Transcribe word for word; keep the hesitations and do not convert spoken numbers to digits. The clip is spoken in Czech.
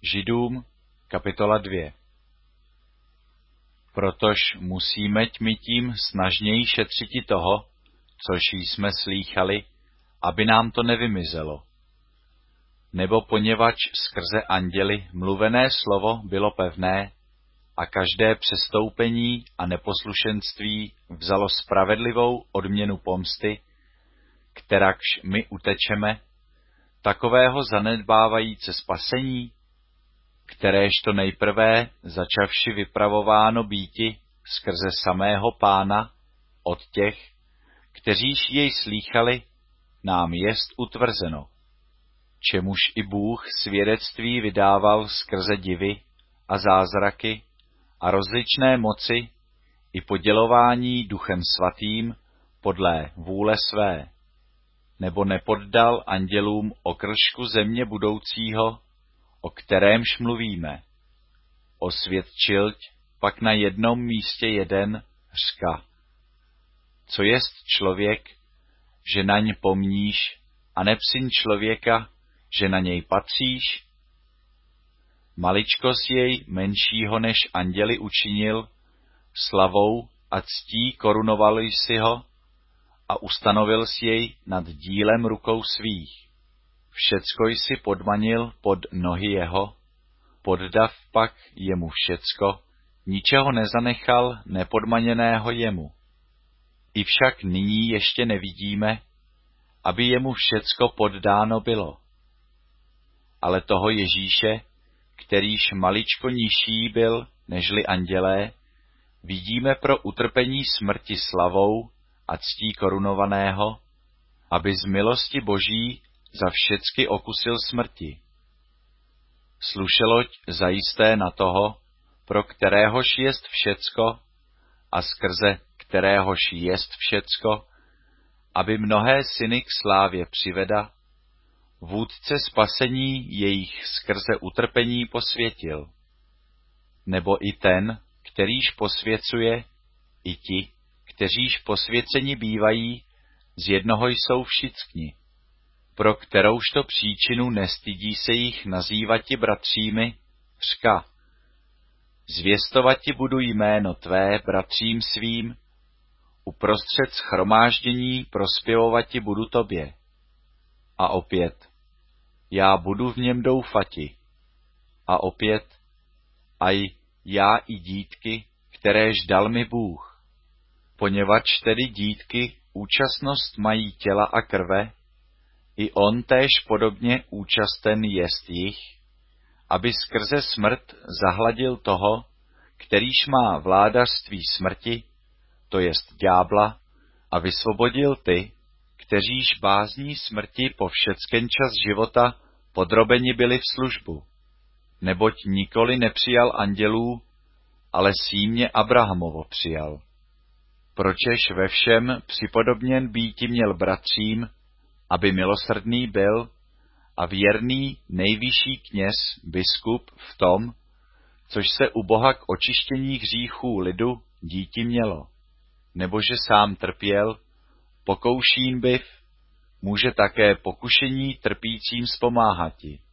Židům, kapitola dvě. Protož musíme my tím snažněji šetřiti toho, což jsme slýchali, aby nám to nevymizelo. Nebo poněvadž skrze anděli mluvené slovo bylo pevné a každé přestoupení a neposlušenství vzalo spravedlivou odměnu pomsty, kterakž my utečeme, takového zanedbávajíce spasení, kteréžto nejprve začavši vypravováno býti skrze samého Pána od těch, kteříž jej slýchali, nám jest utvrzeno, čemuž i Bůh svědectví vydával skrze divy a zázraky a rozličné moci i podělování Duchem Svatým podle vůle své, nebo nepoddal andělům okršku země budoucího, o kterémž mluvíme. Osvědčilť pak na jednom místě jeden řka. Co jest člověk, že naň pomníš, a neb syn člověka, že na něj patříš? Maličkost jej menšího než anděli učinil, slavou a ctí korunoval jsi ho a ustanovil jsi jej nad dílem rukou svých. Všecko jsi podmanil pod nohy jeho, poddav pak jemu všecko, ničeho nezanechal nepodmaněného jemu. I však nyní ještě nevidíme, aby jemu všecko poddáno bylo. Ale toho Ježíše, kterýž maličko nižší byl nežli andělé, vidíme pro utrpení smrti slavou a ctí korunovaného, aby z milosti Boží za všecky okusil smrti. Slušeloď zajisté na toho, pro kteréhož jest všecko a skrze kteréhož jest všecko, aby mnohé syny k slávě přiveda, vůdce spasení jejich skrze utrpení posvětil. Nebo i ten, kterýž posvěcuje, i ti, kteříž posvěceni bývají, z jednoho jsou všichni, pro kteroužto příčinu nestydí se jich nazývati bratřími, řka. Zvěstovati budu jméno tvé bratřím svým, uprostřed shromáždění prospěvovati budu tobě. A opět, já budu v něm doufati. A opět, aj já i dítky, kteréž dal mi Bůh. Poněvadž tedy dítky účastnost mají těla a krve, i on též podobně účasten jest jich, aby skrze smrt zahladil toho, kterýž má vládařství smrti, to jest ďábla, a vysvobodil ty, kteříž bázní smrti po všecken čas života podrobeni byli v službu. Neboť nikoli nepřijal andělů, ale símě Abrahamovo přijal. Pročež ve všem připodobněn býti měl bratřím, aby milosrdný byl a věrný nejvyšší kněz, biskup v tom, což se u Boha k očištění hříchů lidu díti mělo, nebože sám trpěl, pokoušín byv, může také pokušení trpícím zpomáhati.